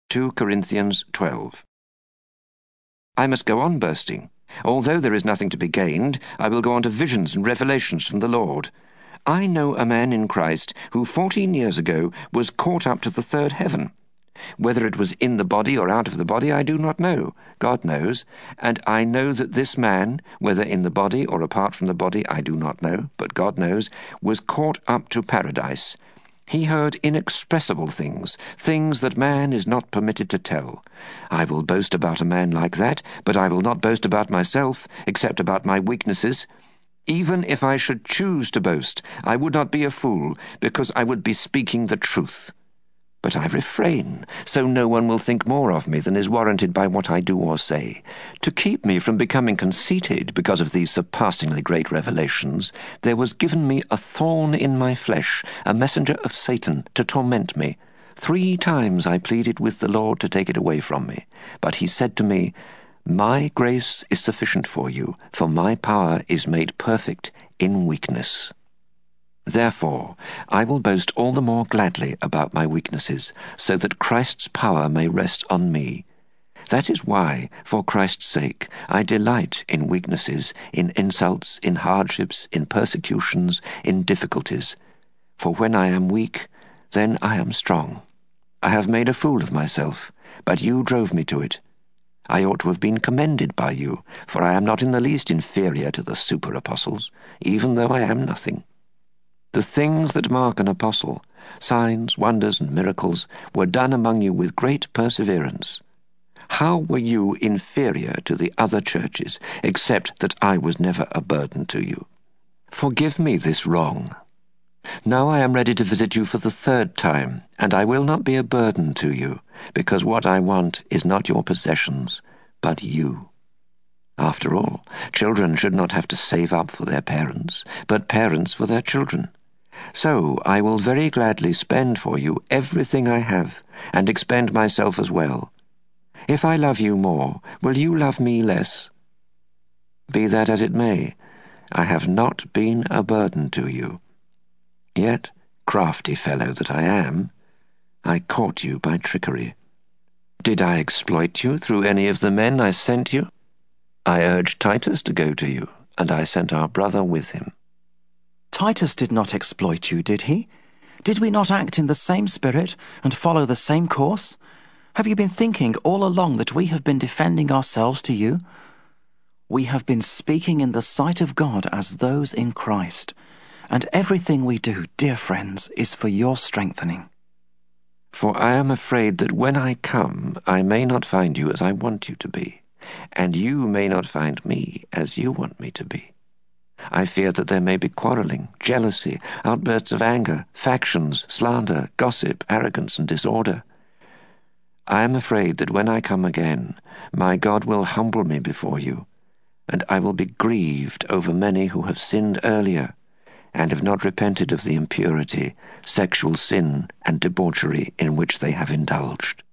2 Corinthians 12. I must go on boasting. Although there is nothing to be gained, I will go on to visions and revelations from the Lord. I know a man in Christ who 14 years ago was caught up to the third heaven. Whether it was in the body or out of the body, I do not know. God knows. And I know that this man, whether in the body or apart from the body, I do not know, but God knows, was caught up to paradise. He heard inexpressible things, things that man is not permitted to tell. I will boast about a man like that, but I will not boast about myself, except about my weaknesses. Even if I should choose to boast, I would not be a fool, because I would be speaking the truth. But I refrain, so no one will think more of me than is warranted by what I do or say. To keep me from becoming conceited because of these surpassingly great revelations, there was given me a thorn in my flesh, a messenger of Satan, to torment me. 3 times I pleaded with the Lord to take it away from me. But he said to me, "My grace is sufficient for you, for my power is made perfect in weakness." Therefore, I will boast all the more gladly about my weaknesses, so that Christ's power may rest on me. That is why, for Christ's sake, I delight in weaknesses, in insults, in hardships, in persecutions, in difficulties. For when I am weak, then I am strong. I have made a fool of myself, but you drove me to it. I ought to have been commended by you, for I am not in the least inferior to the super-apostles, even though I am nothing. The things that mark an apostle, signs, wonders, and miracles, were done among you with great perseverance. How were you inferior to the other churches, except that I was never a burden to you? Forgive me this wrong. Now I am ready to visit you for the 3rd time, and I will not be a burden to you, because what I want is not your possessions, but you. After all, children should not have to save up for their parents, but parents for their children. So I will very gladly spend for you everything I have, and expend myself as well. If I love you more, will you love me less? Be that as it may, I have not been a burden to you. Yet, crafty fellow that I am, I caught you by trickery. Did I exploit you through any of the men I sent you? I urged Titus to go to you, and I sent our brother with him. Titus did not exploit you, did he? Did we not act in the same spirit and follow the same course? Have you been thinking all along that we have been defending ourselves to you? We have been speaking in the sight of God as those in Christ, and everything we do, dear friends, is for your strengthening. For I am afraid that when I come, I may not find you as I want you to be, and you may not find me as you want me to be. I fear that there may be quarreling, jealousy, outbursts of anger, factions, slander, gossip, arrogance, and disorder. I am afraid that when I come again, my God will humble me before you, and I will be grieved over many who have sinned earlier, and have not repented of the impurity, sexual sin, and debauchery in which they have indulged.